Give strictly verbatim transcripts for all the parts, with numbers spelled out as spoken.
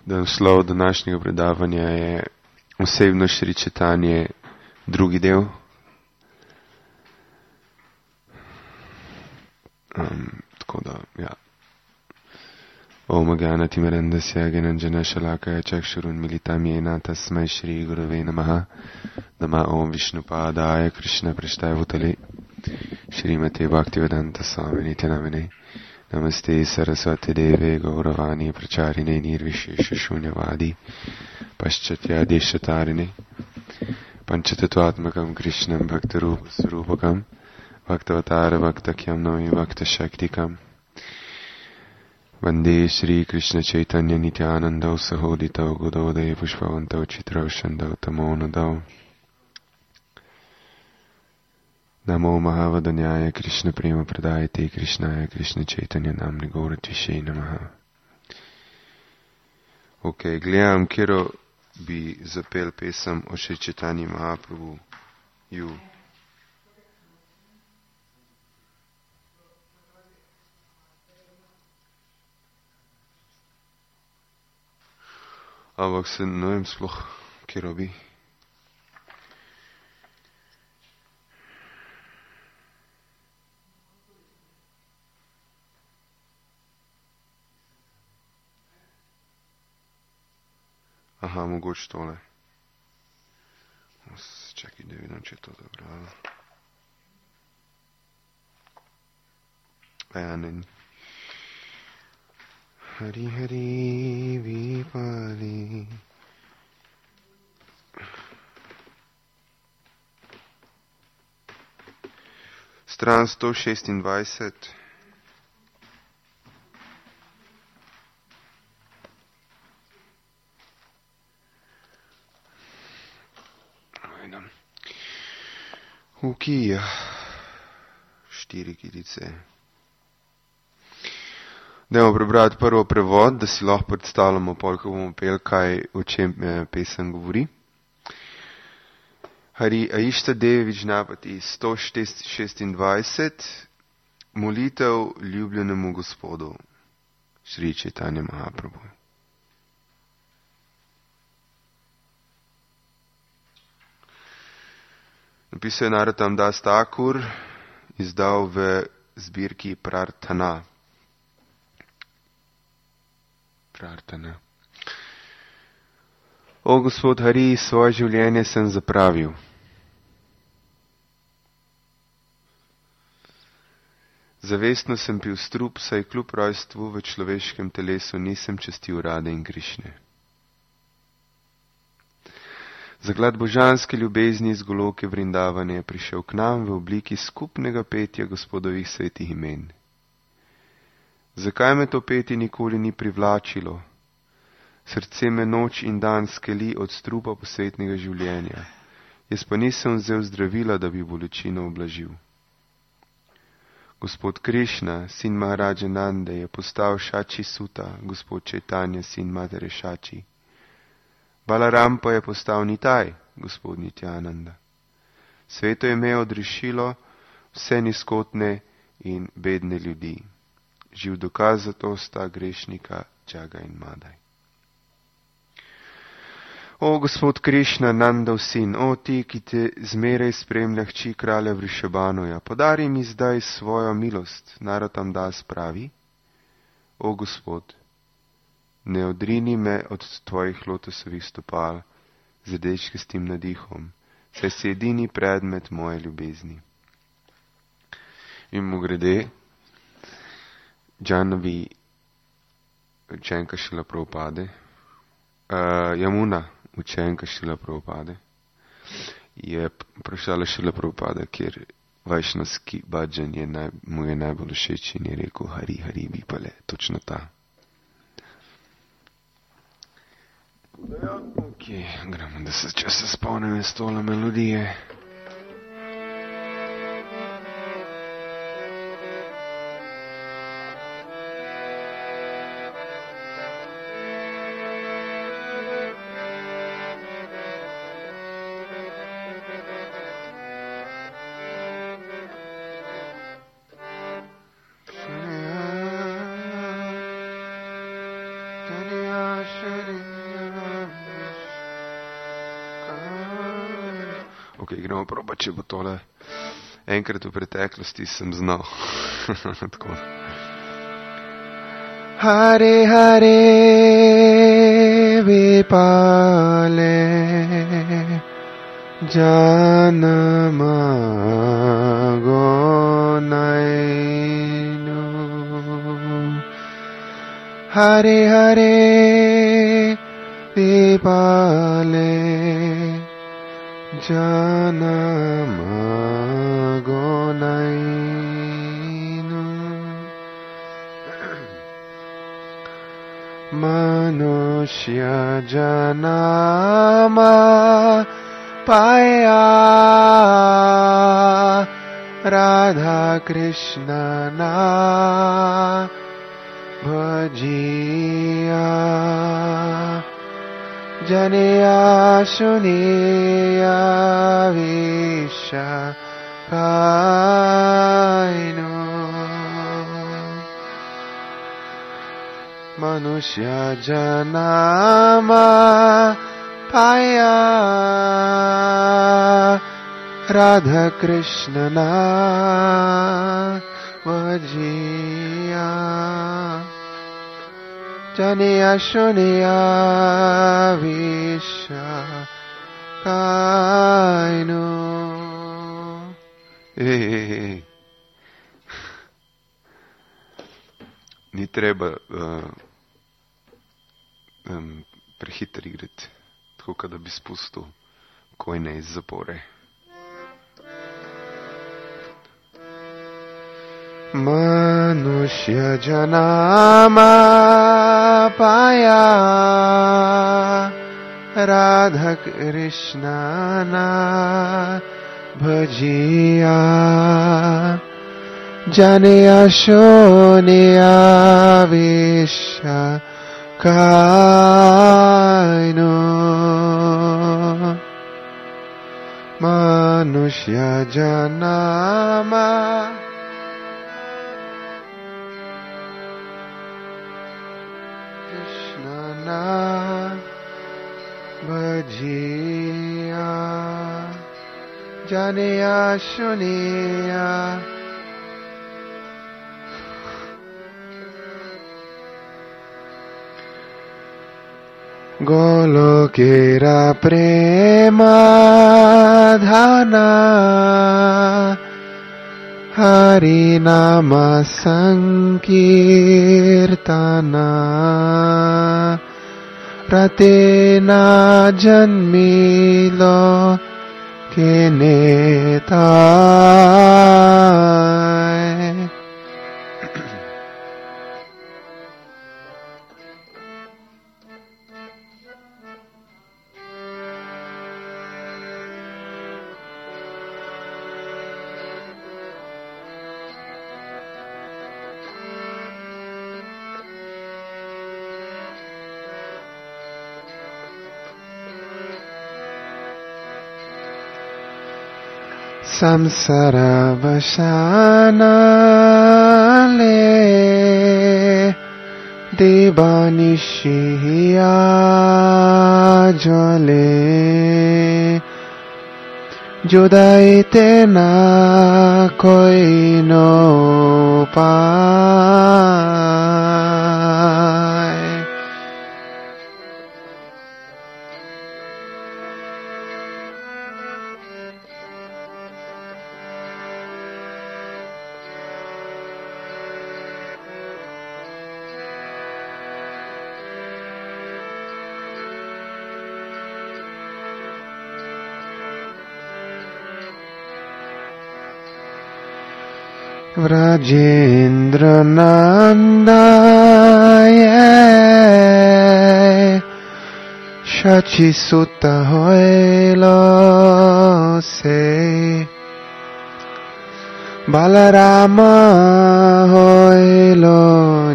da naslov današnjega predavanja je osebno Šri Čaitanje, drugi del. Um, tako da, ja. Om Gana Timarandasya Gananjana Shalakaya Chakshurun Militam Yena Tasmai Shri Gurave Namaha Nama Om Vishnupadaya Krishna Prashtaya Bhutale Shrimate Bhaktivedanta Swami Nityanamane Namaste Saraswati Deve Gauravani Pracharine Nirvishesha Shunyavadi Paschatya Deshatarine Panchatatvatmakam Krishnam Bhaktarupa Surupakam Bhaktavatara Bhaktakyam Nami Bhakta Shaktikam Vande Shri Krishna Chaitanya Nityananda Sahodita Gododaya Pushpavanta Chitra Shanda Tamonada Namo Mahavadanyaya Krishna Prema Pradayate Krishnaya Krishna Chaitanya Namni Gauratishe Namaha. Ok, gledam, kjero bi zapel pesem o Šri Čaitanji Mahaprabhu. Ju. Ampak se ne vem sploh, kjero bi. Aha, mogoče tole. Čakaj, da vidim, če je to dobro. Ja, ne. Hari Hari Vipali. Stran sto šestindvajset. Ukija. Štiri kitice. Dajmo prebrati prvo prevod, da si lahko predstavljamo, pol, ko bomo pel, kaj, o čem pesem govori. Hari Aishta Devi Vijnapati sto šestindvajset. Molitev ljubljenemu Gospodu Šri Čaitanje Mahaprabhu. Napisal je Narottam Das Thakur, izdal v zbirki Prarthana. Prarthana. O Gospod Hari, svoje življenje sem zapravil. Zavestno sem pil strup, saj kljub rojstvu v človeškem telesu nisem častil Rade in Krišne. Zagled božanske ljubezni iz goloke Vrindavane je prišel k nam v obliki skupnega petja Gospodovih svetih imen. Zakaj me to petje nikoli ni privlačilo? Srce me noč in dan skeli od strupa posvetnega življenja. Jaz pa nisem vzel zdravila, da bi bolečino oblažil. Gospod Krišna, sin Maharaja Nande, je postal Šači Suta, gospod Čaitanja, sin matere Šači. Balaram pa je postal Nitaj, gospod Nityananda. Sveto ime odrešilo vse nizkotne in bedne ljudi. Živ dokaz za to sta grešnika Džaga in Madaj. O gospod Krišna, Nandov sin, o ti, ki te zmeraj spremlja hči kralja Vrišabanoja, podari mi zdaj svojo milost, Narottam Das pravi. O gospod, ne odrini me od tvojih lotosovih stopal z rdečkastim nadihom, saj si edini predmet moje ljubezni. In mu grede, Džanovi učenka Šrila Prabhupade, uh, Jamuna učenka Šrila Prabhupade, je vprašala Šrila Prabhupade, kjer vajšnavski bhajan je naj, mu je najbolj všeč in je rekel Hari Hari Vipale, točno ta. Ok, gremo, da se če se spomnim iz tole melodije. Ok, gremo proba, če bo tole. Enkrat v preteklosti sem znal. Tako. Hare Hare Vipale Janama Gonainu Hare Hare Vipale Janama Gonainu Manushya Janama Paya Radha Krishna na Bhajiya Janiya Shuniya Visha Kaino Manushya Janama Paya Radha Krishna na Vajiya Janiya Shuniya Visha Kaino. Ej, ej, ej. Ni treba uh, um, prehitro igrati, tako kada bi spustil kojne iz zapore. Manushya Janama Paya Radha Krishna na Bhajiya Janiya Shuniya Visha Kaino Manushya Janama Krishna na Bhajiya Janiya Shuniya Golokera prema dhana Harinama sankirtana Ratena janmilo kenetai. Samsara vasanale Devanishiya jale Judaite na koi no pai. Vrajendra Nandaye Shachi Sutta hoilo se Balarama hoilo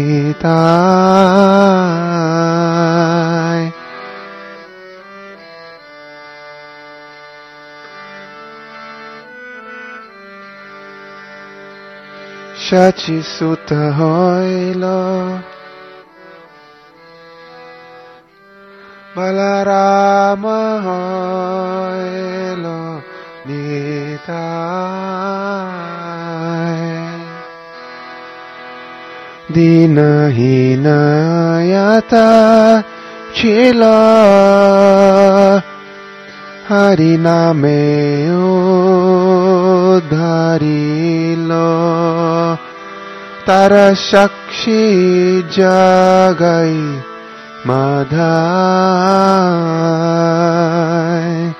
nitai. Shachi Sutta hoilo Balarama hoilo nitai Dina hinayata chila Hariname udharilo Tara shakshi jagai madhai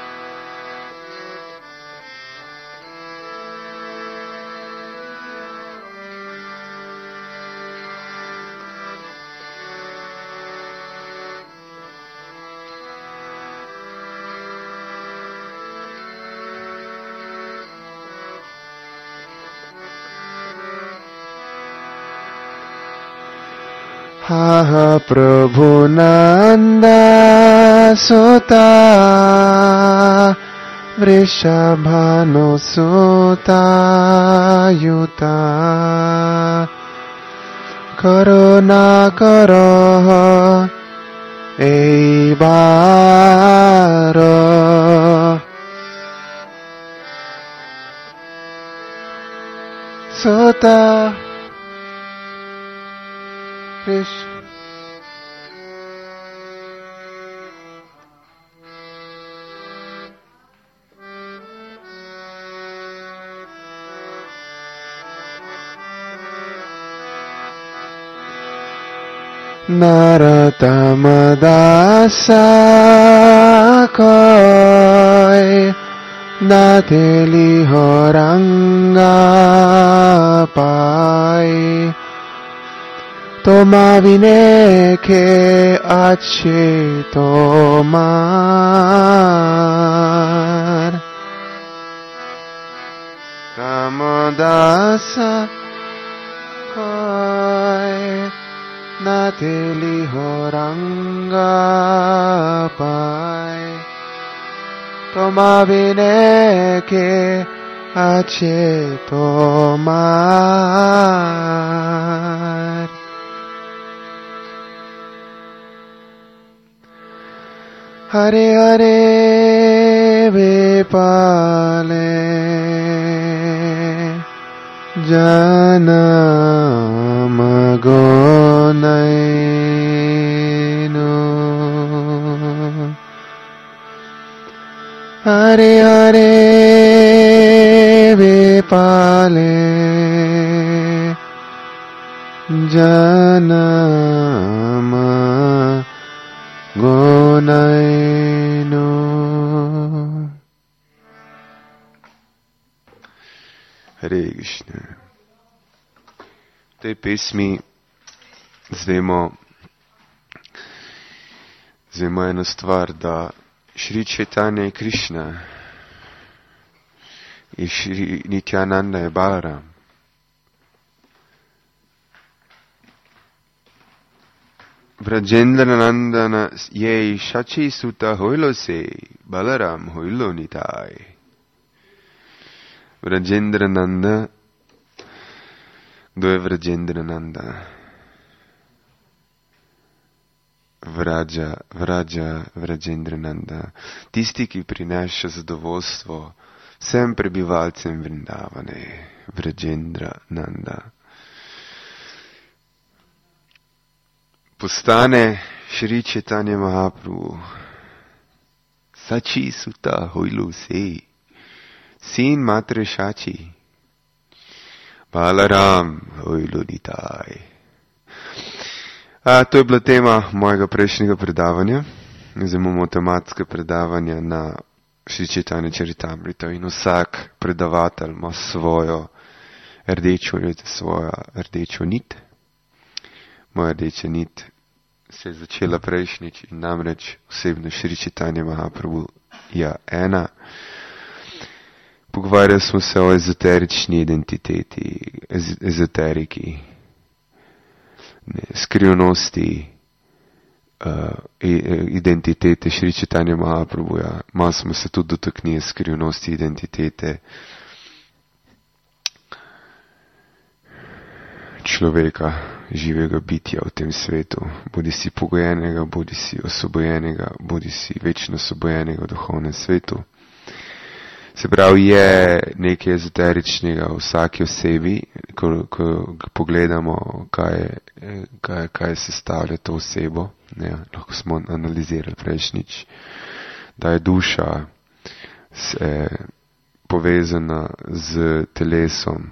Ha Prabhu Nanda Sota Vrishabhanu Sota Yuta Karuna Karo Eibaro Sota Krish Naratamadaasa koi Nateli horanga pai Toma vine ke ache tomar Ramadasa koi Nateli horanga pai Toma vine ke ache tomar Hare Hare Vipale Janama Gonainu Hare Hare Vipale Janama Gonainu. Hare Krishna. V tej pesmi zvemo, zvemo eno stvar, da Šri Čaitanja je Krišna in Šri Nityananda je Balaram. Vrajendrananda je Shachi Suta hojlo se, Balaram hojlo nitai. Vrajendrananda, kdo je Vrajendrananda? Vraja, Vraja, Vrajendrananda, tisti, ki prineša zadovoljstvo vsem prebivalcem Vrindavane, Vrajendrananda. Postane Šri Čaitanja Mahaprabhu, Sači Suta hojlu se, sin Matre Shachi, Balaram hojlu nitai. A, to je bila tema mojega prejšnjega predavanja. Zdaj imamo tematske predavanja na Šri Čaitanja Charitamrita in vsak predavatelj ima svojo rdečo, svojo rdečo nit. Moja rdeča nit se je začela prejšnjič in namreč osebno Šri Čaitanja Mahaprabhu je ena. Pogovarjali smo se o ezoterični identiteti, ez, ezoteriki, ne, skrivnosti uh, identitete Šri Čaitanja Mahaprabhuja. Malo smo se tudi dotaknili skrivnosti identitete človeka, živega bitja v tem svetu, bodi si pogojenega, bodi si osvobojenega, bodi si večno osvobojenega v duhovnem svetu. Se pravi, je nekaj ezoteričnega v vsaki osebi, ko, ko pogledamo, kaj, kaj, kaj sestavlja to osebo. Ne, lahko smo analizirali prejšnjič, da je duša se povezana z telesom.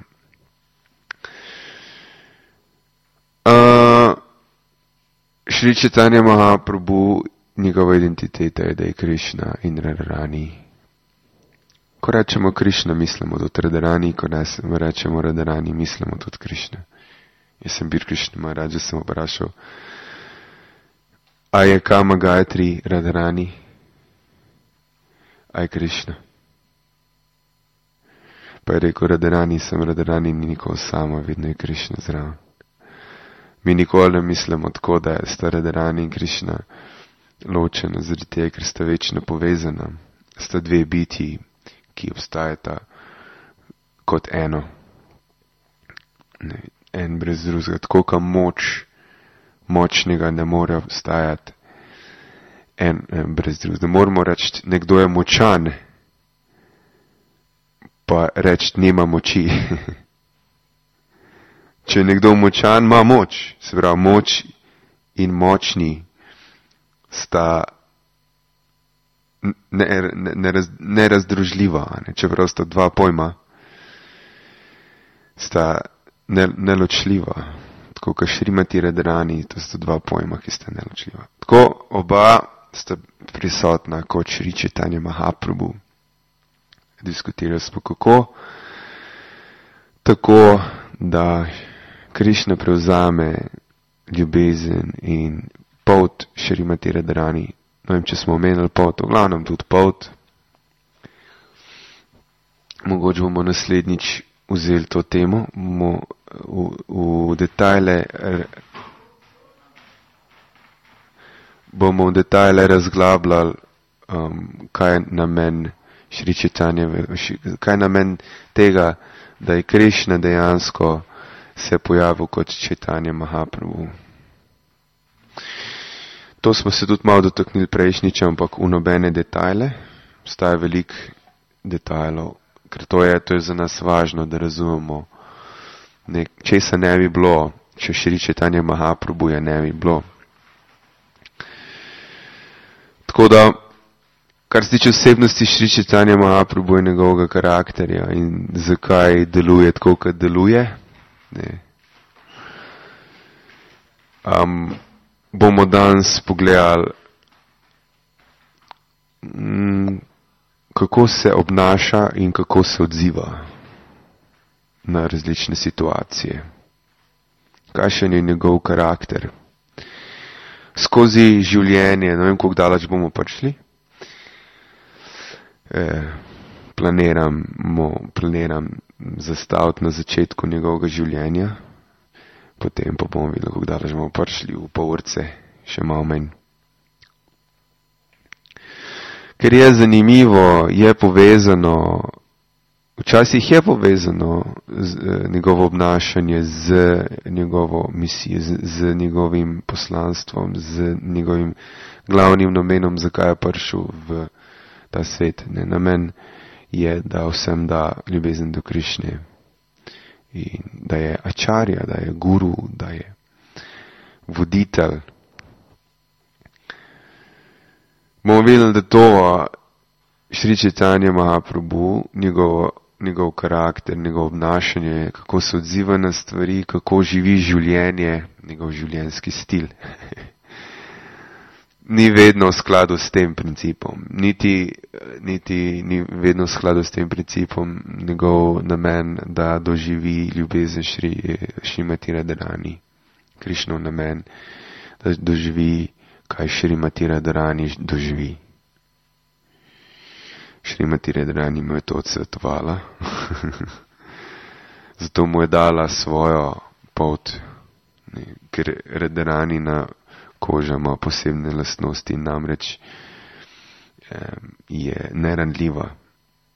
Uh, Šri Čaitanja Mahaprabhu, njegova identiteta je, da je Krišna in Radharani. Ko rečemo Krišna, mislimo tudi Radharani, ko rečemo Radharani, mislimo tudi Krišna. Jaz sem bil Krišna Maharaj, sem vprašal, a je Kama Gayatri Radharani? A je Krišna? Pa je rekel, Radharani sem Radharani, ni nikoli sama, vedno je Krišna zraven. Mi nikoli ne mislimo tako, da sta Radharani in Krišna ločena, zaradi tega, ker sta večno povezana. Sta dve bitji, ki obstajata kot eno. Ne, en brez drugega. Tako kot moč močnega ne more obstajati en, en brez drugega. Ne moramo reči, nekdo je močan, pa reči, nima moči. Če je nekdo močan, ima moč. Se pravi, moč in močni sta nerazdružljiva, ne, ne, čeprav sta dva pojma, sta ne, neločljiva. Tako kot Šrimati Radharani, to sta dva pojma, ki sta neločljiva. Tako oba sta prisotna kot Šri Čaitanja Mahaprabhu. Diskutirali smo kako, tako da Krišna prevzame ljubezen in pot Šrimati Radharani. Ne vem, če smo omenili pot, v glavnem tudi pot. Mogoče bomo naslednjič vzeli to temo, bomo v, v detajle bomo v detajle razglabljali, um, kaj je namen Šri Čaitanja, kaj je namen tega, da je Krišna dejansko se pojavil kot Čaitanja Mahaprabhu. To smo se tudi malo dotaknili prejšnjič, ampak v nobene detajle. Obstaja veliko detajlov, ker to je, to je za nas važno, da razumemo, nek, česa ne bi bilo, če Šri Čaitanja Mahaprabhu je ne bi bilo. Tako da, kar se tiče osebnosti Šri Čaitanja Mahaprabhu in njegovega karakterja in zakaj deluje tako, kot deluje, ne. Um, bomo danes pogledali, mm, kako se obnaša in kako se odziva na različne situacije. Kakšen je njegov karakter. Skozi življenje, ne vem, koliko daleč bomo prišli, eh, planiram, mo, planiram zastaviti na začetku njegovega življenja, potem pa bomo videli, kako daleč bomo prišli v pol urce, še malo manj. Ker je zanimivo, je povezano, včasih je povezano z, eh, njegovo obnašanje z njegovo misijo, z, z njegovim poslanstvom, z njegovim glavnim namenom, zakaj je prišel v ta svet. Ne, namen je, da vsem da ljubezen do Krišne. In da je ačarja, da je guru, da je voditelj. Bomo videli, da to Šri Čaitanja Mahaprabhu, njegov, njegov karakter, njegov obnašanje, kako se odziva na stvari, kako živi življenje, njegov življenjski stil. Ni vedno v skladu s tem principom, niti, niti ni vedno v skladu s tem principom njegov namen, da doživi ljubezen Šri, Šrimati Radharani. Krišnov namen, da doživi, kaj Šrimati Radharani doživi. Šrimati Radharani mu je to odsvetovala. Zato mu je dala svojo pot, ne, ker Radharani na koža ima posebne lastnosti, namreč eh, je neranljiva.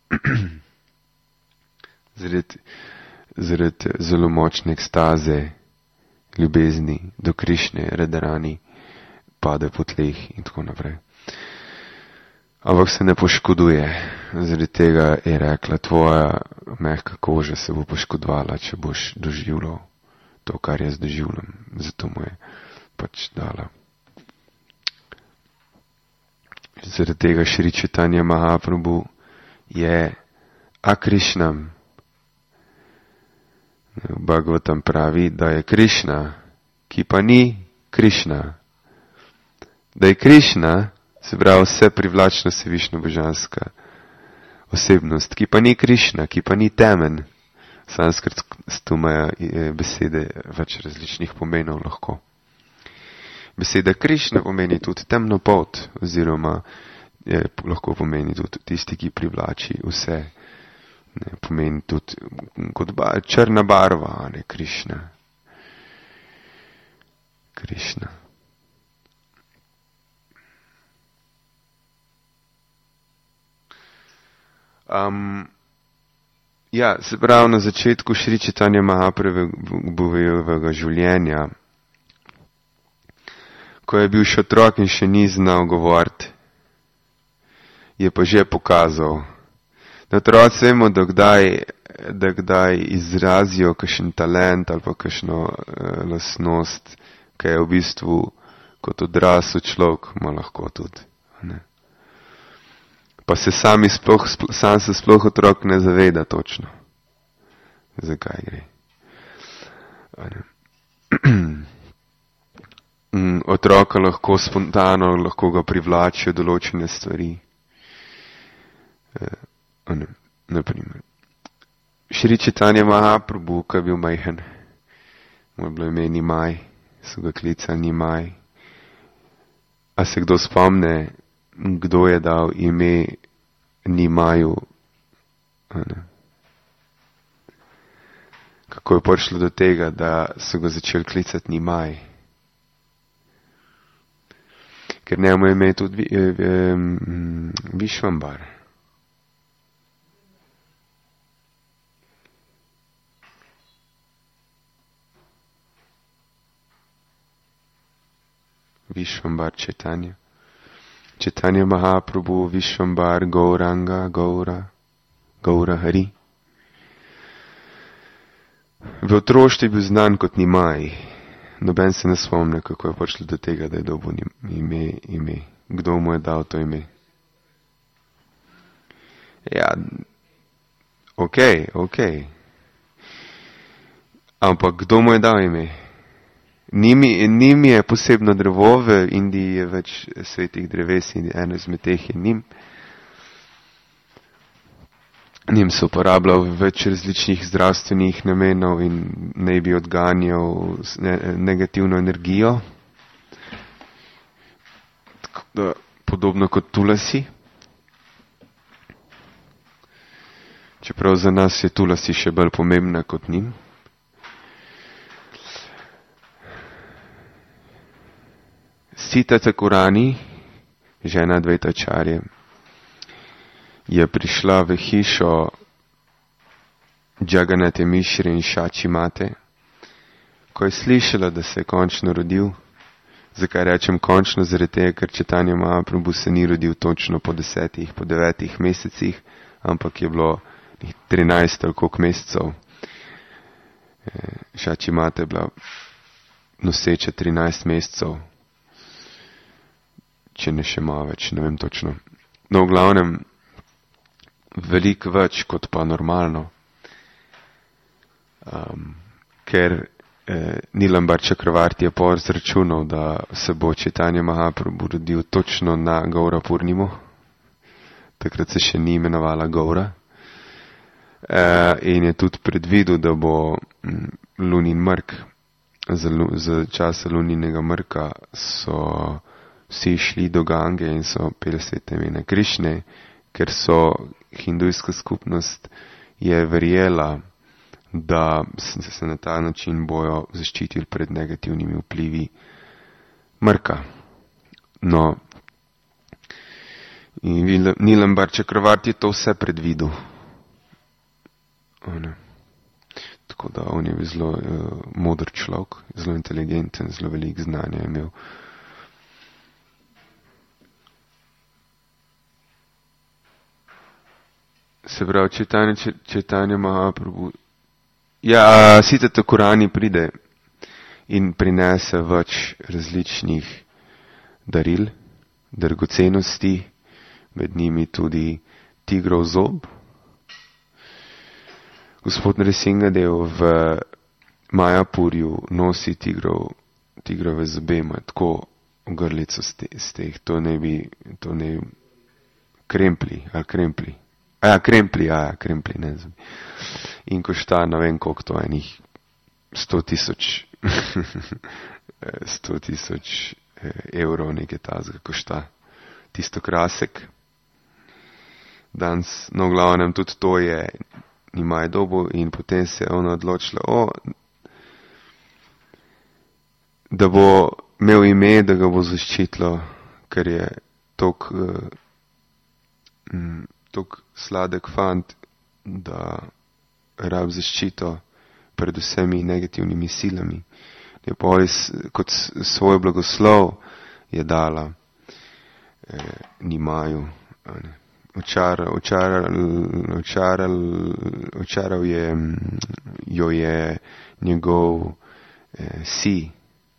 Zaradi zaradi zelo močne ekstaze ljubezni do Krišne, Radharani, pade po tleh in tako naprej. Ampak se ne poškoduje, zaradi tega je rekla, tvoja mehka koža se bo poškodovala, če boš doživljal to, kar jaz doživljam. Zato mu je pač dala. Zaradi tega Šri Čaitanja Mahaprabhu je Akrišnam. Bhagavatam pravi, da je Krišna, ki pa ni Krišna. Da je Krišna, se pravi vse privlačna sevišno božanska osebnost, ki pa ni Krišna, ki pa ni temen. Sanskrt imajo besede več različnih pomenov lahko. Beseda Krišna pomeni tudi temno polt, oziroma je, lahko pomeni tudi tisti, ki privlači vse. Ne, pomeni tudi kot ba, črna barva, ne Krišna. Krišna. Um, ja, se pravi na začetku Šri Čaitanja Mahaprabhujevega življenja, ko je bil še otrok in še ni znal govoriti, je pa že pokazal. Da otroci vemo, da kdaj, da kdaj izrazijo kakšen talent ali pa kakšno eh, lastnost, ki je v bistvu kot odrasel človek, ima lahko tudi. Ne? Pa se sami sploh, sam se sploh otrok ne zaveda točno, zakaj gre. Otroka lahko spontano, lahko ga privlačijo določene stvari. Ne, naprimer. Šri Čaitanja Mahaprabhu, ko je bil majhen, mu je bilo ime Nimaj, so ga klicali Nimaj. A se kdo spomne, kdo je dal ime Nimaju? Kako je prišlo do tega, da so ga začeli klicati Nimaj? Ker njemu je ime tudi Višvambar. Višvambar Čaitanja. Čaitanja Mahaprabhu, Višvambar, Gauranga, Gaura, Gaura Hari. V otroštvu je bil znan kot Nimaj. Noben se ne spomne, kako je prišlo do tega, da je dobil ime, ime. Kdo mu je dal to ime? Ja, okej, okay, okej. Okay. Ampak kdo mu je dal ime? Nimi, nimi je posebno drevo, v Indiji je več svetih dreves in eno izmed teh je nim. Nim se uporablja v več različnih zdravstvenih namenov in naj bi odganjal negativno energijo. Da, podobno kot tulasi. Čeprav za nas je tulasi še bolj pomembna kot nim. Sita Thakurani, žena Dvaitačarje, je prišla v hišo Jagannatha Mishre in Šači Mate, ko je slišala, da se je končno rodil. Zakaj rečem končno? Zaradi tega, ker Čaitanja Mahaprabhu se ni rodil točno po desetih, po devetih mesecih, ampak je bilo trinajst ali koliko mesecev. Šači Mate je bila noseča trinajst mesecev. Če ne še malo več, ne vem točno. No, v glavnem, veliko več kot pa normalno. Um, ker eh, Nilambar Čakravarti je pa izračunal, da se bo Čaitanja Mahaprabhu rodil točno na Gaura Purnimo. Takrat se še ni imenovala Gaura. Eh, in je tudi predvidel, da bo mm, lunin mrk. Za, za časa luninega mrka so vsi šli do Gange in so peli svete imena Krišne, ker so hindujska skupnost je verjela, da se na ta način bojo zaščitili pred negativnimi vplivi mrka. No, in Nilambar Čakravarti je to vse predvidel. tako da on je bil zelo uh, modr človek, zelo inteligenten, zelo veliko znanja je imel. Se pravi, čitanje, čitanje Mahaprabhu. Ja, sicer to Korani pride in prinese več različnih daril, dragocenosti, med njimi tudi tigrov zob. Gospod Nrisingadev v Majapurju nosi tigrov, tigrove zobe, ima tako ogrlico z teh, to ne bi, to ne bi, krempli, ali krempli. A ja, krempli, a ja, krempli, ne znam. In košta, ne vem koliko to, enih sto tisoč, sto tisoč evrov nekaj tazga košta. Tisto krasek. Danes, no, v glavnem, tudi to je, nimaj dobo in potem se je ona odločila, o, da bo imel ime, da ga bo zaščitilo, ker je tok, uh, tok sladek fant, da rab zaščito pred vsemi negativnimi silami. Je pa kot svoj blagoslov je dala eh, Nimaju. Očaral, očaral, očaral, očaral je, jo je njegov eh, si.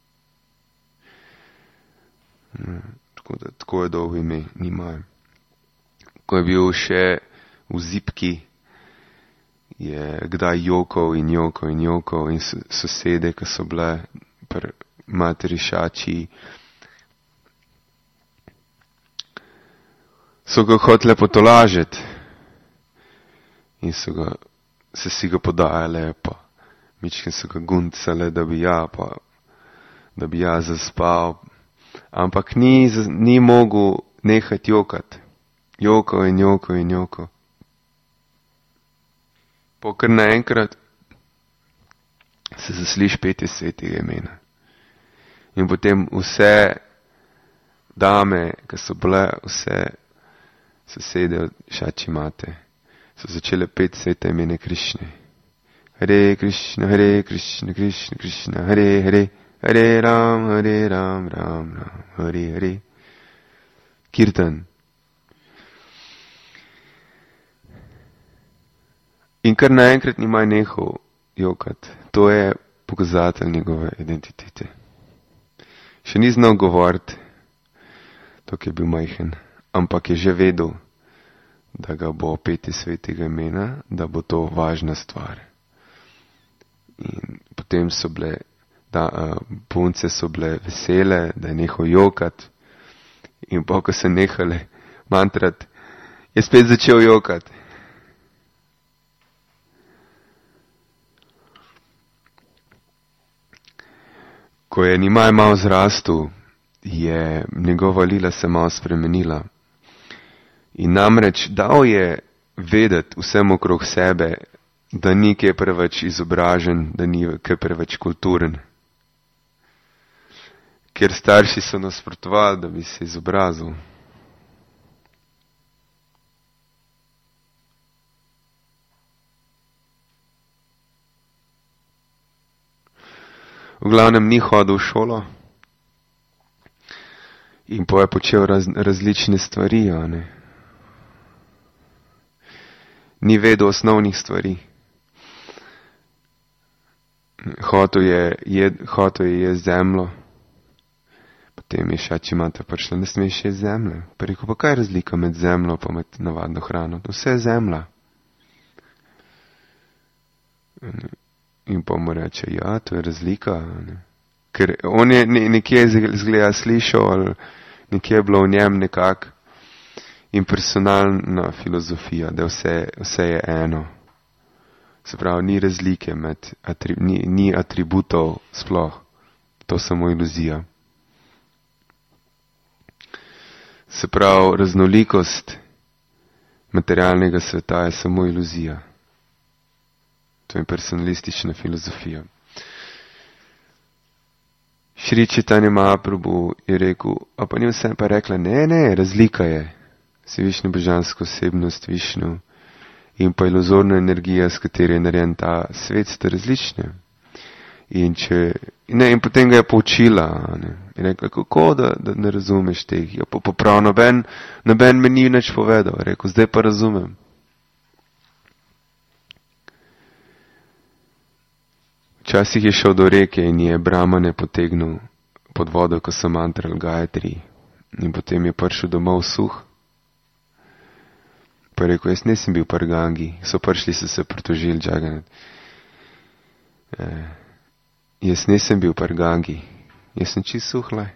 Tako, da, tako je dolgo ime Nimaju. Ko je bil še v zipki, je kdaj jokal in jokal in jokal in sosede, ki so bile pri materi Šači, so ga hotele potolažiti in so ga, se si ga podajale, pa mičke so ga guncale, da bi ja, pa, da bi ja zaspal, ampak ni, ni mogel nehati jokati. Jokal in jokal in jokal. Pokar naenkrat se zasliš petje svetega imena. In potem vse dame, ki so bile, vse sosede od Šači mate, so začele peti sveta imena Krišne. Hare Krišna, Hare Krišna, Krišna, Krišna, Hare Hare, Hare Ram, Hare Ram, Ram Ram, Hare Hare. Kirtan. In kar naenkrat nima nehal jokati. To je pokazatelj njegove identitete. Še ni znal govoriti, tok je bil majhen, ampak je že vedel, da ga bo petje svetega imena, da bo to važna stvar. In potem so bile, da, uh, punce so bile vesele, da je nehal jokati. In pa, ko so nehale mantrati, je spet začel jokati. Ko je Nimaj malo zrastel, je njegova lila se malo spremenila. In namreč dal je vedeti vsem okrog sebe, da ni kaj preveč izobražen, da ni kaj preveč kulturen. Ker starši so nasprotovali, da bi se izobrazil. V glavnem ni hodil v šolo in pa je počel raz, različne stvari, a ne. Ni vedel osnovnih stvari. Hotel je, jed, hotel je jesti zemljo, potem je Šači mata prišla, ne smeš jesti zemlje. Pa rekel, pa kaj je razlika med zemljo pa med navadno hrano? Vse je zemlja. In pa mu reče, ja, to je razlika. Ne. Ker on je nekje zgleda slišal, ali nekje je bilo v njem nekak impersonalna filozofija, da vse, vse je eno. Se pravi, ni razlike med, ni, ni atributov sploh. To samo iluzija. Se pravi, raznolikost materialnega sveta je samo iluzija. To je personalistična filozofija. Šri Čitanja Mahaprabhu je rekel, a pa ni vse, pa rekla, ne, ne, razlika je. Si Višnu božansko osebnost, Višnu in pa iluzorna energija, s katero je narejen ta svet, sta različne. In, če, ne, in potem ga je poučila, ne, in rekla, kako da, da ne razumeš teh. Ja, pa, pa prav, noben, noben me ni nič povedal. Rekel, zdaj pa razumem. Včasih je šel do reke in je Brahmane potegnil pod vodo, ko so mantral Gayatri. In potem je prišel domov suh. Pa je rekel, jaz nisem bil pri Gangi. So prišli, so se pritožili, Jagannath. Eh, jaz nisem bil pri Gangi. Jaz sem čist suhlaj.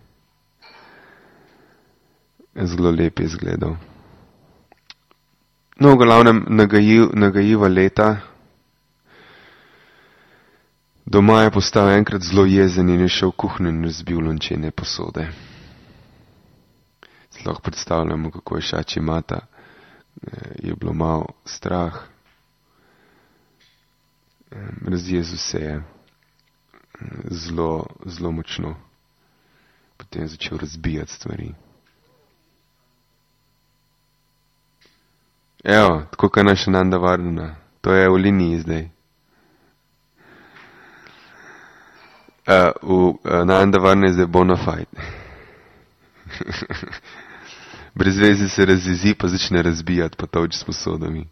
Zelo lep je izgledal. No, v glavnem nagajiv, nagajiva leta. Doma je postal enkrat zelo jezen in je šel v kuhnjo in razbil lončene posode. Sploh predstavljamo, kako je Šači mata. Je bilo malo strah. Razjezil se je zelo, zelo močno. Potem je začel razbijati stvari. Evo, tako kot naša Nanda Vardhana. To je v liniji zdaj. Uh, v uh, Nanda Vardhana je zdaj bona fide. Brez veze se razjezi, pa začne razbijati, pa toči s posodami.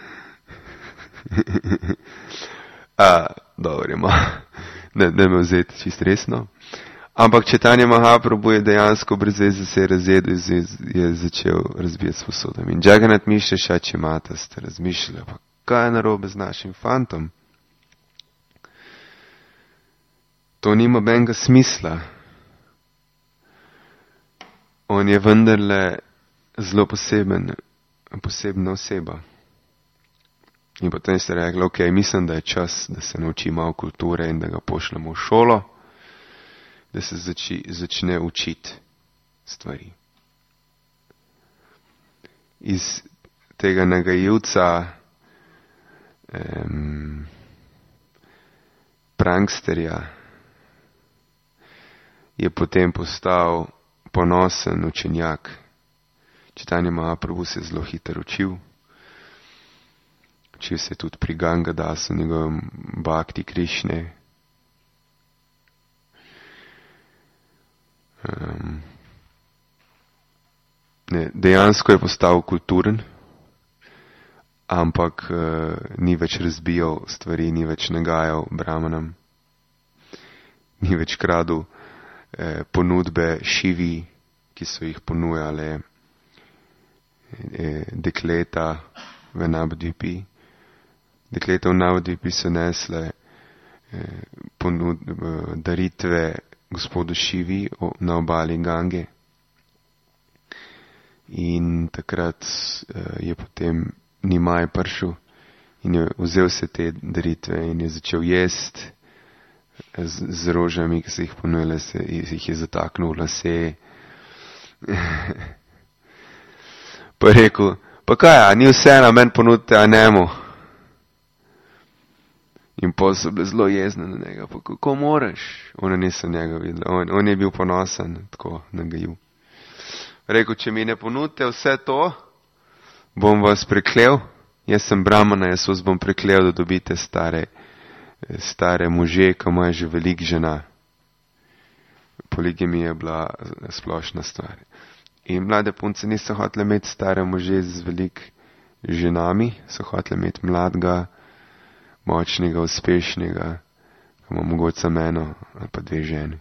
A, dobro, ne, ne me vzeti čist resno. Ampak Chaitanya Mahaprabhu je dejansko brez veze se je razjedel in je začel razbijati s posodami. In Jagannath Mishra, Šači mata sta razmišljala, pa kaj je narobe z našim fantom? To nima benga smisla. On je vendarle zelo poseben, posebna oseba. In potem ste rekli, ok, mislim, da je čas, da se nauči malo kulture in da ga pošljemo v šolo, da se zači, začne učiti stvari. Iz tega nagajivca, um, pranksterja, je potem postal ponosen učenjak. Chaitanya Mahaprabhu se je zelo hitro učil. Učil se tudi pri Gangadasu, njegovem Bhakti Krišne. Um, ne, dejansko je postal kulturen, ampak uh, ni več razbijal stvari, ni več nagajal brahmanam, ni več kradel eh, ponudbe Šivi, ki so jih ponujale eh, dekleta v Navadvipi. Dekleta v Navadvipi so nesle eh, ponud, eh, daritve gospodu Šivi na obali Gange. In takrat eh, je potem Nimaj prišel in je vzel se te daritve in je začel jesti z, z rožami, ki se jih ponujele, se jih je zataknil v lase. Pa je rekel, pa kaj, a ni vse na meni ponudite, a nemu? In pa so bile zelo jezne na njega, pa kako moraš? Ona niso njega videla, on, on je bil ponosen, tako nagajil. Rekel, če mi ne ponudite vse to, bom vas preklel, jaz sem brahmana, jaz vas bom preklel, da dobite stare, stare može, ki imajo že veliko žena. Poligamija je bila splošna stvar. In mlade punce niso hotele imeti stare može z veliko ženami, so hotele imeti mladega, močnega, uspešnega, ki ima mogoče samo eno ali pa dve ženi.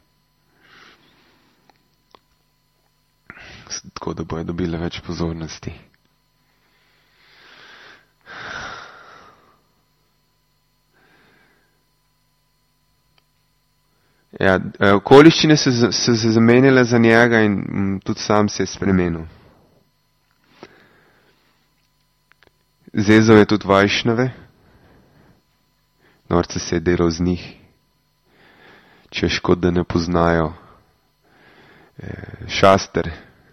Tako da bojo dobile več pozornosti. Ja, okoliščine so se zamenjale za njega in m, tudi sam se je spremenil. Zezal je tudi Vajšnave, norce se je delal z njih, če škod, da ne poznajo eh, šaster.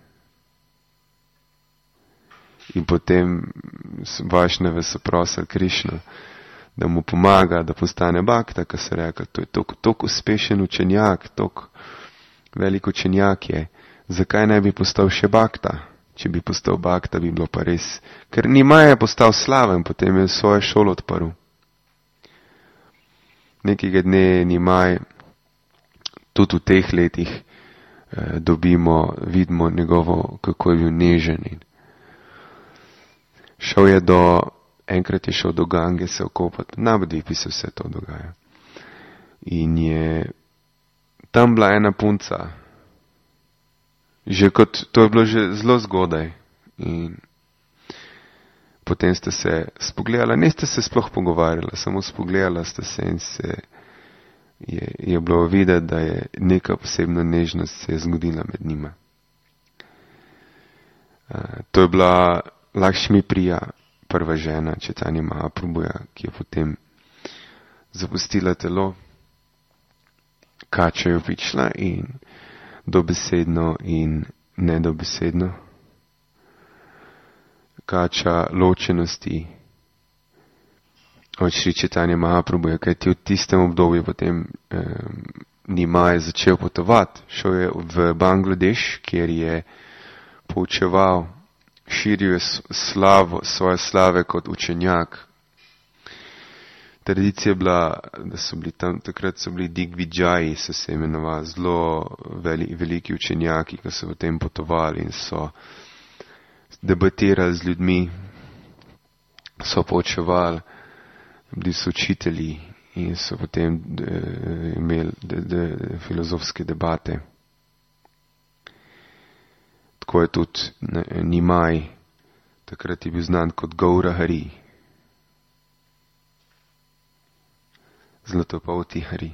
In potem Vajšnave so prosili Krišno, da mu pomaga, da postane bakta, ker so rekli, to je toliko uspešen učenjak, toliko velik učenjak je, zakaj ne bi postal še bakta? če bi postal bakta, bi bilo pa res. Ker Nimaj je postal slaven, potem je svojo šolo odprl. Nekega dne Nimaj, tudi v teh letih, eh, dobimo, vidimo njegovo, kako je bil nežen. In šel je do, enkrat je šel do Gange se okopati, na Bodipi se vse to dogaja. In je tam bila ena punca, že kot, to je bilo že zelo zgodaj. In potem ste se spogledala, ne ste se sploh pogovarjala, samo spogledala ste se in se je, je bilo videti, da je neka posebna nežnost se je zgodila med njima. Uh, to je bila Lakšmi Prija, prva žena Čaitanje Mahaprabhuja, ki je potem zapustila telo, Kača je prišla in dobesedno in nedobesedno. Kača ločenosti od Šri Čaitanje Mahaprabhuja, kajti v tistem obdobju potem eh, Nimaj začel potovati. Šel je v Bangladeš, kjer je poučeval, širil je slavo, svoje slave kot učenjak. Tradicija je bila, da so bili tam, takrat so bili Digvijaji, so se imenovali, zelo veli, veliki učenjaki, ki so potem potovali in so debatirali z ljudmi, so poučevali, bili so učitelji in so potem de, imeli de, de, filozofske debate. Tako je tudi Nimaj, takrat je bil znan kot Gaura Hari. Zlatopolti Hari.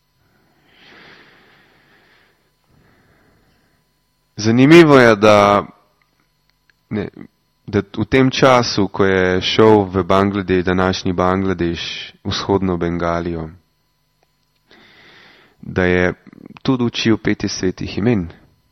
Zanimivo je, da, ne, da v tem času, ko je šel v Bangladeš, današnji Bangladeš, vzhodno Bengalijo, da je tudi učil petje svetih imen.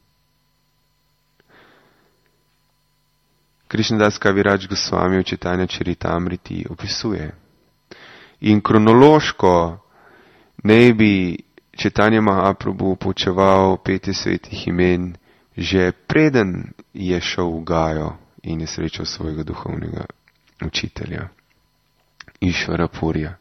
Krišnadas Kaviraj Gosvami v Čitanja Čaritamriti opisuje. In kronološko naj bi Čaitanje Mahaprabhu poučeval petje svetih imen, že preden je šel v Gajo in je srečal svojega duhovnega učitelja, Išvara Purja.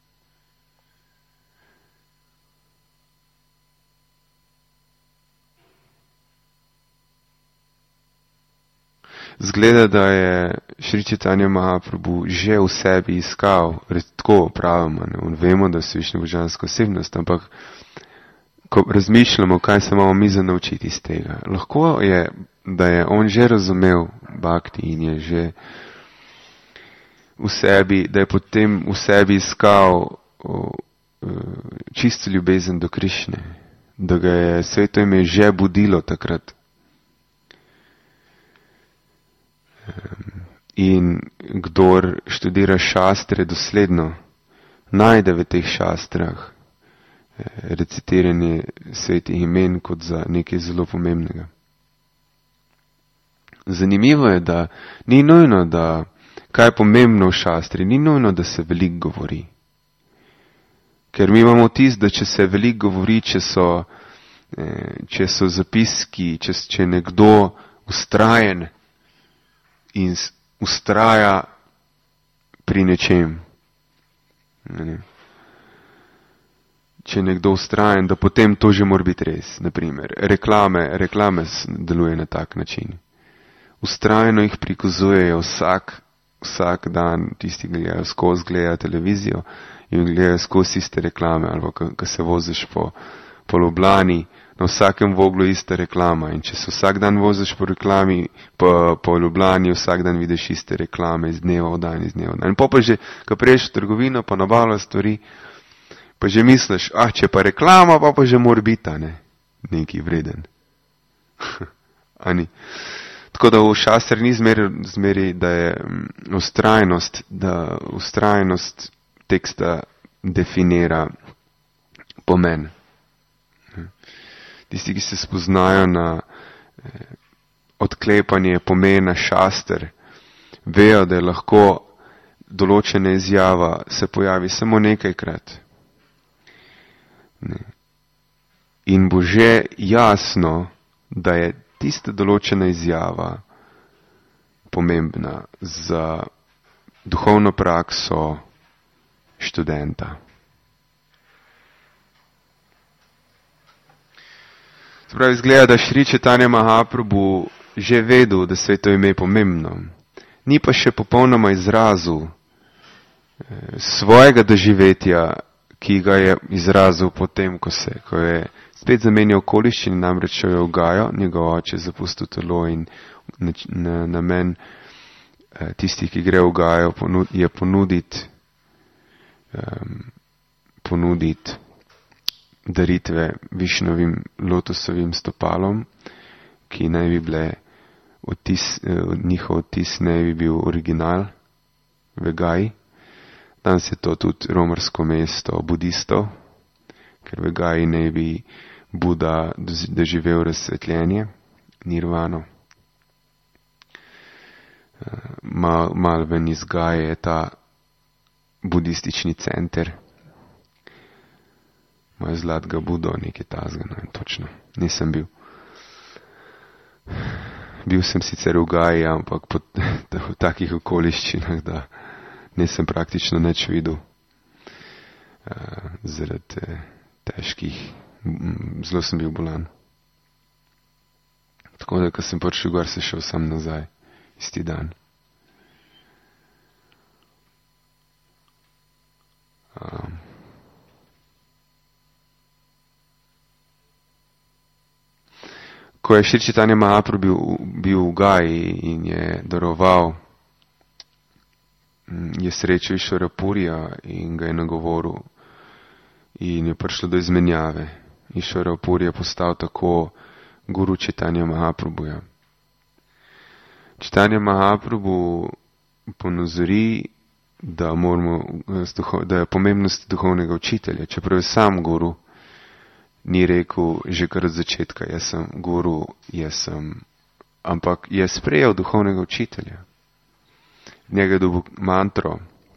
Zgleda, da je Šri Čaitanje Mahaprabhu že v sebi iskal, tako pravimo, ne, in vemo, da so višne božanska osebnost, ampak ko razmišljamo, kaj se imamo mi za naučiti iz tega, lahko je, da je on že razumel bhakti in je že v sebi, da je potem v sebi iskal o, o, čisto ljubezen do Krišne, da ga je sveto ime že budilo takrat. In kdor študira šastre dosledno, najde v teh šastrah recitiranje svetih imen kot za nekaj zelo pomembnega. Zanimivo je, da ni nujno, da kaj je pomembno v šastri, ni nujno, da se veliko govori. Ker mi imamo vtis, da če se veliko govori, če so, če so zapiski, če, če je nekdo ustrajen in ustraja pri nečem. Ne. Če je nekdo ustrajen, da potem to že mora biti res. Naprimer, reklame, reklame deluje na tak način. Ustrajno jih prikazujejo vsak, vsak dan, tisti gledajo skozi, gledajo televizijo in gledajo skozi iste reklame, ali ko se voziš po, po Ljubljani, na vsakem voglu ista reklama in če se vsak dan voziš po reklami, po, po Ljubljani, vsak dan vidiš iste reklame iz dneva v dan, iz dneva v dan. In pa že, ko prejš v trgovino, pa nabavljaš stvari, pa že misliš, ah, če pa reklama, pa pa že mora biti, ne, neki vreden. Ani. Tako da v šastri ni zmeri, zmeri, da je ustrajnost, da ustrajnost teksta definira pomen. Tisti, ki se spoznajo na eh, odklepanje pomena šaster, vejo, da je lahko določena izjava se pojavi samo nekajkrat. Ne. In bo že jasno, da je tista določena izjava pomembna za duhovno prakso študenta. Se pravi, izgleda, da Šri Čaitanja Mahaprabhu že vedel, da sveto ime je pomembno. Ni pa še popolnoma izrazil svojega doživetja, ki ga je izrazil potem, ko se, ko je spet zamenjal okoliščine, namreč šel je v Gajo, njegov oče zapustil telo in namen tistih, ki gre v Gajo, je ponuditi um, ponuditi daritve Višnovim lotusovim stopalom, ki naj bi bile odtis, njihov odtis naj bi bil original v Gaji. Danes je to tudi romarsko mesto budistov, ker v Gaji naj bi Buda doživel razsvetljenje, nirvano. Mal, mal ven iz Gaje je ta budistični center. Moj zlatega Budo, nekaj tazga, no in točno. Nisem bil. Bil sem sicer v Gaji, ampak pod, v takih okoliščinah, da nisem praktično nič videl. Uh, zaradi uh, težkih, m, zelo sem bil bolan. Tako da, ko sem prišel gor, se šel sam nazaj, isti dan. Um, Ko je Šri Čaitanja Mahaprabhu bil, bil v Gaji in je daroval, je srečal Išvara Purija in ga je nagovoril in je prišlo do izmenjave. Išvara Puri je postal tako guru Čaitanja Mahaprabhuja. Čaitanja Mahaprabhu ponazori, da, moramo, da je pomembnost duhovnega učitelja, čeprav je sam guru, ni rekel že kar od začetka, jaz sem guru, jaz sem, ampak je sprejel duhovnega učitelja. Njega je dobil mantro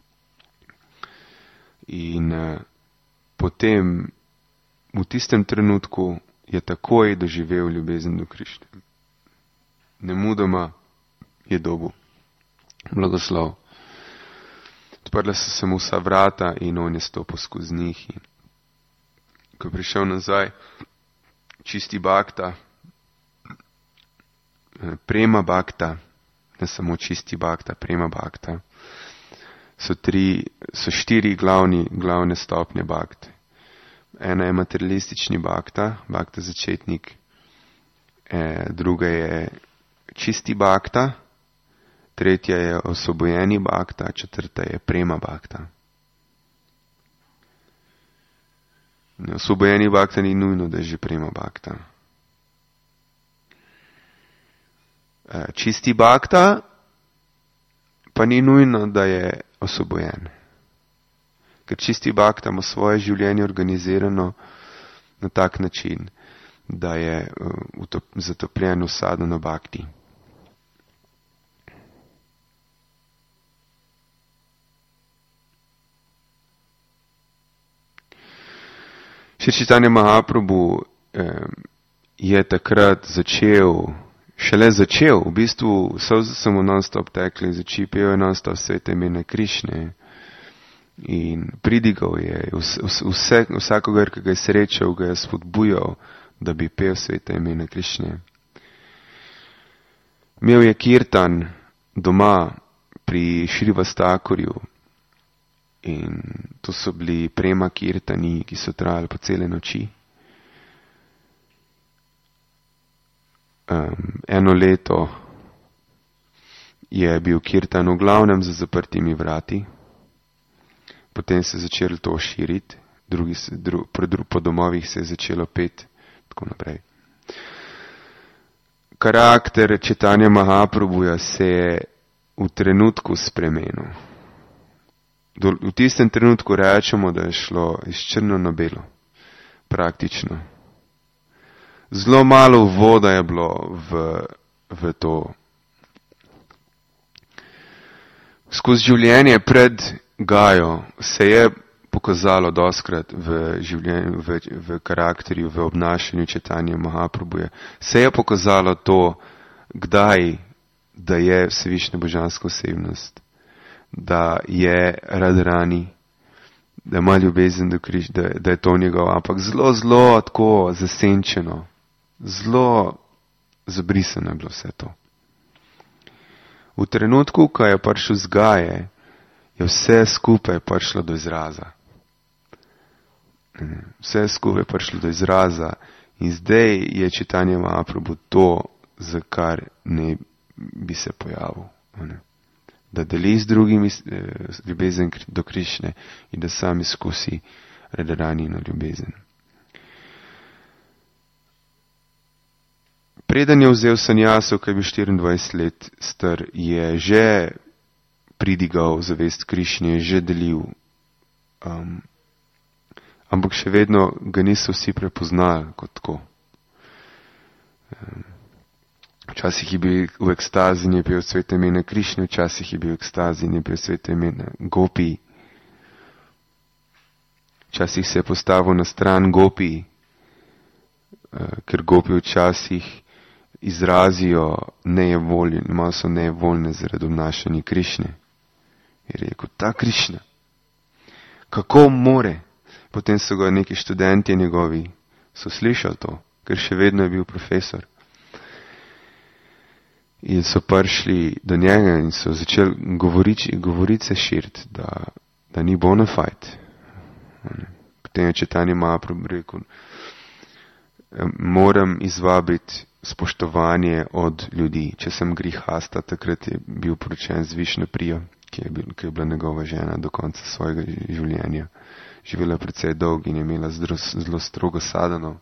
in uh, potem v tistem trenutku je takoj doživel ljubezen do Krišne. Nemudoma je dobil blagoslov. Odprla so se mu vsa vrata in on je stopil skozi njih. In ko je prišel nazaj, čisti bhakta, prema bhakta, ne samo čisti bhakta, prema bhakta, so, tri, so štiri glavni, glavne stopnje bhakte. Ena je materialistični bhakta, bhakta začetnik, e, druga je čisti bhakta, tretja je osvobojeni bhakta, četrta je prema bhakta. Osvobojeni bhakta ni nujno, da je že prema bhakta. E, čisti bhakta pa ni nujno, da je osvobojen. Ker čisti bhakta ima svoje življenje organizirano na tak način, da je uh, zatopljen v sadhana bhakti. Šri Čaitanja Mahaprabhu eh, je takrat začel, šele začel, v bistvu solze so mu non-stop tekli, začel pil je non-stop svete imena Krišne in pridigal je, vse, vsakogar, ki ga je srečal, ga je spodbujal, da bi pel svete imena Krišne. Imel je kirtan doma pri Šrivastakurju in to so bili prema kirtani, ki so trajali po cele noči. Um, eno leto je bil kirtan v glavnem za zaprtimi vrati, potem se je začelo to širiti, drugi se, dru, dru, po domovih se je začelo pet, tako naprej. Karakter Čaitanja Mahaprabhuja se je v trenutku spremenil. Do, v tistem trenutku rečemo, da je šlo iz črno na belo, praktično. Zelo malo voda je bilo v, v to. Skozi življenje pred Gajo se je pokazalo doskrat v življenju, v, v karakterju, v obnašanju Čaitanja Mahaprabhuja. Se je pokazalo to, kdaj da je vsevišnja božanska osebnost, da je Radharani, da ima ljubezen do Krišne, da, da je to njegov, ampak zelo, zelo tako zasenčeno, zelo zabrisano je bilo vse to. V trenutku, ko je prišel z Gaje, je vse skupaj prišlo do izraza. Vse skupaj je prišlo do izraza in zdaj je Čitanja Mahaprabhu to, za kar ne bi se pojavil. Ne? Da deli z drugimi ljubezen do Krišne in da sam izkusi Radharanino ljubezen. Preden je vzel sanjaso, ko je bil štiriindvajset let star, je že pridigal zavest Krišne, je že delil. Um, ampak še vedno ga niso vsi prepoznali kot tako. Um, Včasih je bil v ekstazi in je pil sveta imena Krišne, včasih je bil v ekstazi in je pil sveta imena Gopi. Včasih se je postavil na stran Gopi, ker Gopi včasih izrazijo nejevolje, malo so nejevoljne zaradi obnašanja Krišne. Je rekel, ta Krišna, kako more? Potem so ga neki študenti njegovi, so slišali to, ker še vedno je bil profesor. In so prišli do njega in so začeli govoriti, govoriti se širiti, da, da ni bona fide. Potem je Čitanja Mahaprabhu rekel, moram izvabiti spoštovanje od ljudi. Če sem grihasta, takrat je bil poročen z Višnuprijo, ki je, bil, ki je bila njegova žena do konca svojega življenja. Živela precej dolg in je imela zelo, zelo strogo sadano.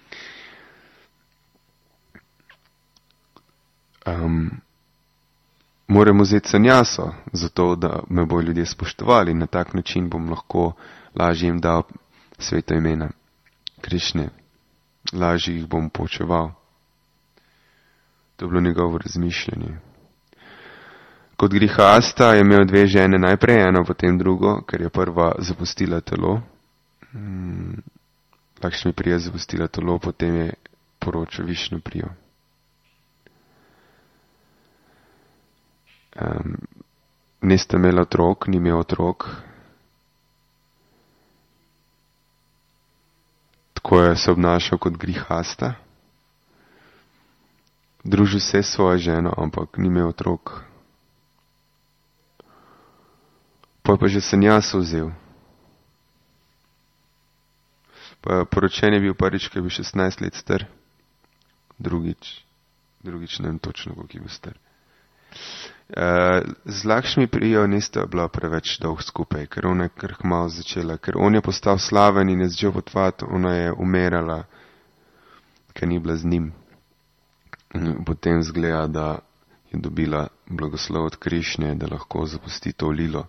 Um, moram vzeti sanjaso, zato da me bo ljudje spoštovali. Na tak način bom lahko lažje jim dal sveta imena Krišne. Lažje jih bom poučeval. To je bilo njegovo razmišljanje. Kot grihasta je imel dve žene, najprej eno, potem drugo, ker je prva zapustila telo. Hmm, Lakšmi Prija je zapustila telo, potem je poročal Višnuprijo. Um, nista imela otrok, ni imel otrok. Tako je se obnašal kot grihasta. Družil se s svojo ženo, ampak ni imel otrok. Poj pa že sanjaso vzel. Pa poročen je bil prvič, ko je bil šestnajst let star. Drugič, drugič ne vem točno, koliko je bil star. Uh, z Lakšmi Prijo nista bila preveč dolg skupaj, ker ona je kar malo začela, ker on je postal slaven in je začel potvati, ona je umirala, ker ni bila z njim. In potem zgleda, da je dobila blagoslov od Krišne, da lahko zapusti to lilo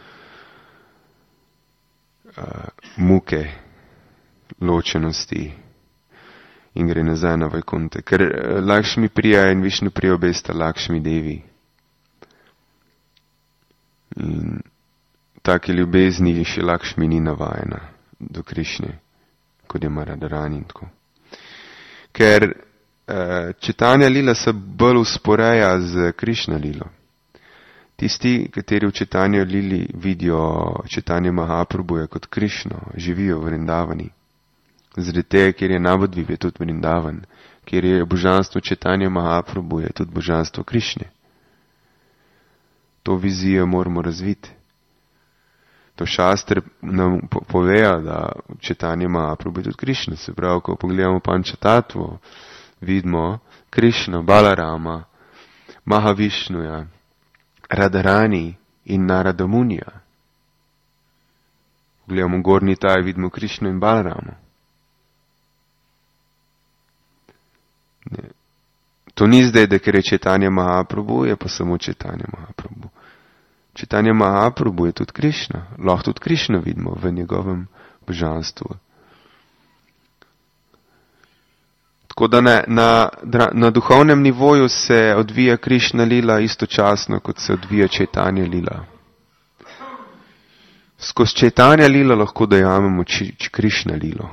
uh, muke, ločenosti in gre nazaj na Vajkunte. Ker uh, Lakšmi Prija in Višnuprija obe sta Lakšmi Devi. In take ljubezni še Lakšmi ni navajena do Krišne, kot je Radharani in tako. Ker uh, Čitanja Lila se bolj usporeja z Krišna Lilo. Tisti, kateri v Čitanju Lili vidijo Čitanja Mahaprabhuja kot Krišno, živijo v Vrindavani. Zaradi tega, ker je Navadvip je tudi Vrindavan, ker je božanstvo Čitanja Mahaprabhuja tudi božanstvo Krišne. To vizijo moramo razviti. To šastre nam povejo, da Čitanja Mahaprabhu je tudi Krišna. Se pravi, ko pogledamo Pančatatvo, vidimo Krišna, Balarama, Mahavišnuja, Radharani in Naradamunija. Pogledamo Gornji taj, vidimo Krišno in Balaramo. Ne. To ni zdaj, da ker je Čitanja Mahaprabhu, je pa samo Čitanja Mahaprabhu. Čitanja Mahaprabhu je tudi Krišna. Lahko tudi Krišno vidimo v njegovem božanstvu. Tako da na, na, na duhovnem nivoju se odvija Krišna Lila istočasno, kot se odvija Čitanja Lila. Skozi Čitanja Lila lahko dojamemo Krišna Lilo.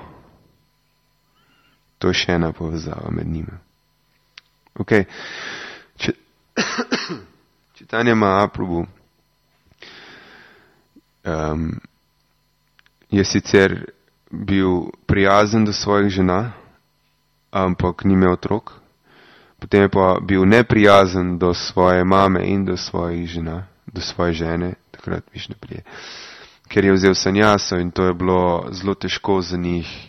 To je še ena povezava med njima. Okay. Če, Čitanja Mahaprabhu um, je sicer bil prijazen do svojih žena, ampak ni imel otrok. Potem je pa bil neprijazen do svoje mame in do svojih žena, do svoje žene, takrat Višnu prije, ker je vzel sanjaso in to je bilo zelo težko za njih.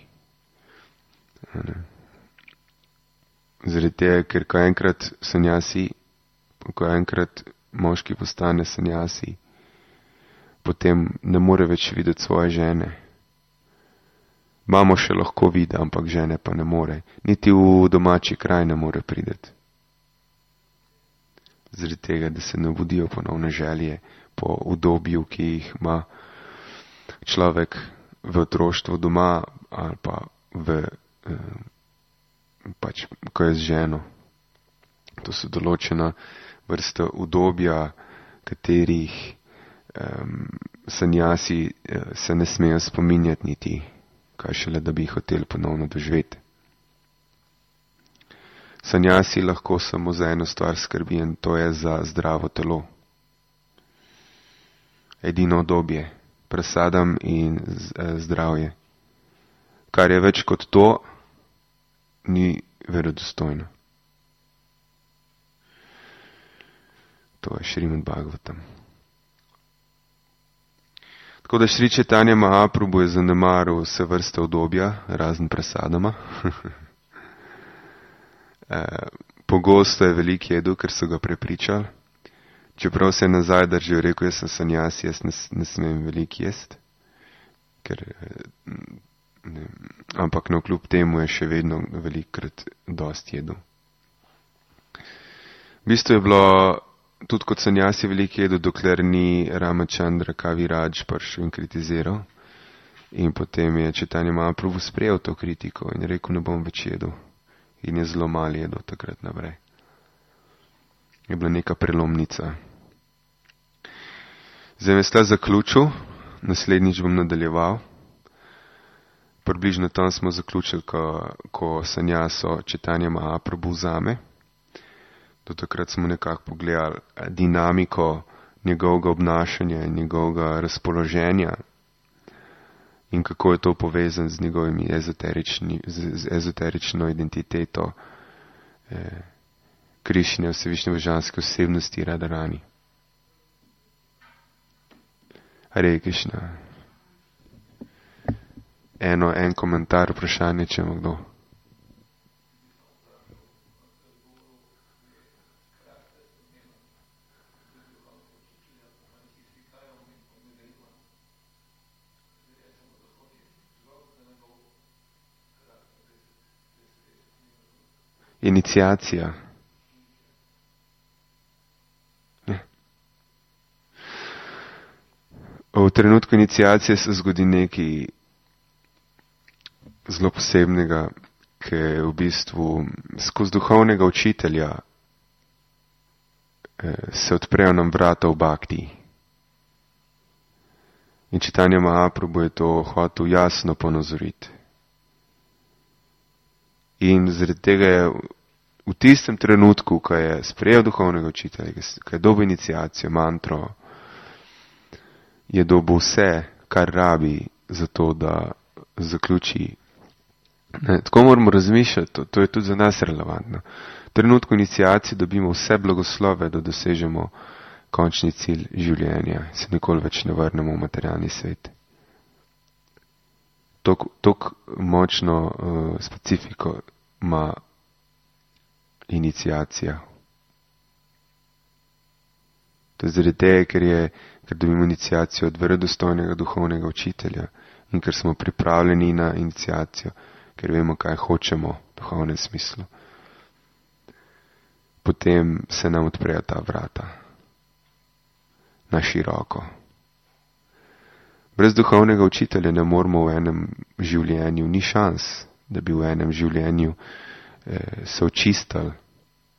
Zaradi tega, ker ko enkrat sanjasi, ko enkrat moški postane sanjasi, potem ne more več videti svoje žene. Mamo še lahko vidi, ampak žene pa ne more. Niti v domači kraj ne more prideti. Zaradi tega, da se ne obudijo ponovne želje po udobju, ki jih ima človek v otroštvu doma ali pa v, pač, ko je z ženo. To so določena vrsta udobja, katerih um, sanjasi se ne smejo spominjati niti, kaj šele, da bi jih hoteli ponovno doživeti. Sanjasi lahko samo za eno stvar skrbi in to je za zdravo telo. Edino udobje, prasadam in zdravje. Kar je več kot to, ni verodostojno. To je Šrimad Bhagavatam. Tako da Šri Čaitanja Mahaprabhu je zanemaril vse vrste udobja, razen prasadama. e, pogosto je velik jedu, ker so ga prepričali. Čeprav se je nazaj držal, rekel, jaz sem sanjasi, jaz ne, ne smem velik jest. Ker, ne, ampak na kljub temu je še vedno velikrat dost jedu. V bistvu je bilo tudi kot sanjasi velik jedu, dokler ni Ramachandra Kaviraj prišel in kritiziral. In potem je Čaitanja Mahaprabhu sprejel to kritiko in rekel, ne bom več jedel. In je zelo malo jedel takrat naprej. Je bila neka prelomnica. Zdaj me sta zaključil, naslednjič bom nadaljeval. Približno tam smo zaključili, ko, ko sanjaso Čaitanja Mahaprabhu vzame. Do takrat smo nekako pogledali dinamiko njegovega obnašanja in njegovega razpoloženja in kako je to povezan z njegovimi ezoterični, z, z ezoterično identiteto eh, Krišne, vsevišnje božanske osebnosti Radharani. Hare Krishna. Eno, en komentar, vprašanje, če ima kdo. Iniciacija. V trenutku iniciacije se zgodi nekaj zelo posebnega, ki je v bistvu skozi duhovnega učitelja se odprejo nam vrata v bhakti. In Čaitanja Mahaprabhu je to hotel jasno ponazoriti. In zaradi tega je v tistem trenutku, ko je sprejel duhovnega učitelja, ko je dobil iniciacijo, mantro, je dobil vse, kar rabi za to, da zaključi. Ne, tako moramo razmišljati, to, to je tudi za nas relevantno. V trenutku iniciacije dobimo vse blagoslove, da dosežemo končni cilj življenja, se nikoli več ne vrnemo v materialni svet. Tok močno uh, specifiko ima iniciacija. To je zaradi tega, ker, je, ker dobimo iniciacijo od verodostojnega duhovnega učitelja in ker smo pripravljeni na iniciacijo, ker vemo, kaj hočemo v duhovnem smislu. Potem se nam odprejo ta vrata na široko. Brez duhovnega učitelja ne moramo v enem življenju, ni šans, da bi v enem življenju eh, se očistili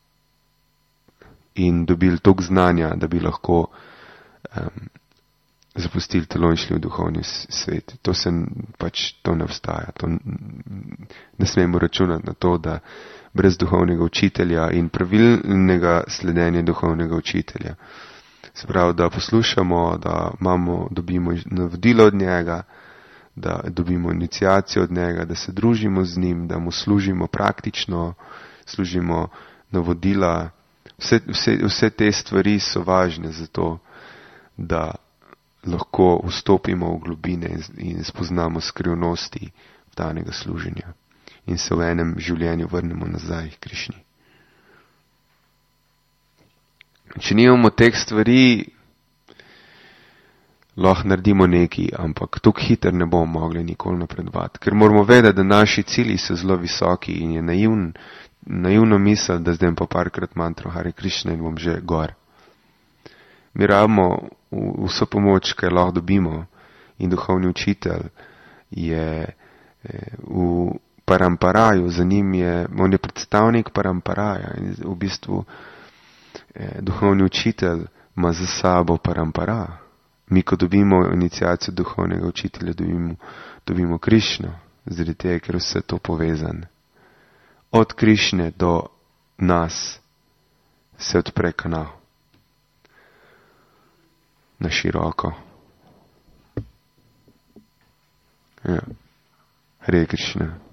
in dobili toliko znanja, da bi lahko um, zapustili telo in šli v duhovni svet. To se pač, to ne obstaja. To ne smemo računati na to, da brez duhovnega učitelja in pravilnega sledenja duhovnega učitelja. Se pravi, da poslušamo, da imamo, dobimo navodilo od njega, da dobimo iniciacijo od njega, da se družimo z njim, da mu služimo praktično, služimo navodila. Vse, vse, vse te stvari so važne za to, da lahko vstopimo v globine in spoznamo skrivnosti danega služenja in se v enem življenju vrnemo nazaj k Krišni. Če nimamo teh stvari, lahko naredimo nekaj, ampak tako hitro ne bomo mogli nikoli napredovati, ker moramo vedeti, da naši cilji so zelo visoki in je naivn, naivno misel, da zdaj pa parkrat mantro Hare Krišna in bom že gor. Mi rabimo vso pomoč, kaj lahko dobimo, in duhovni učitelj je v paramparaju, za njim je, on je predstavnik paramparaja in v bistvu duhovni učitelj ima za sabo parampara. Mi, ko dobimo iniciacijo duhovnega učitelja, dobimo, dobimo Krišno, zaradi tega, ker vse to povezan. Od Krišne do nas se odpre kanal. Na široko. Ja. Hare Krišna.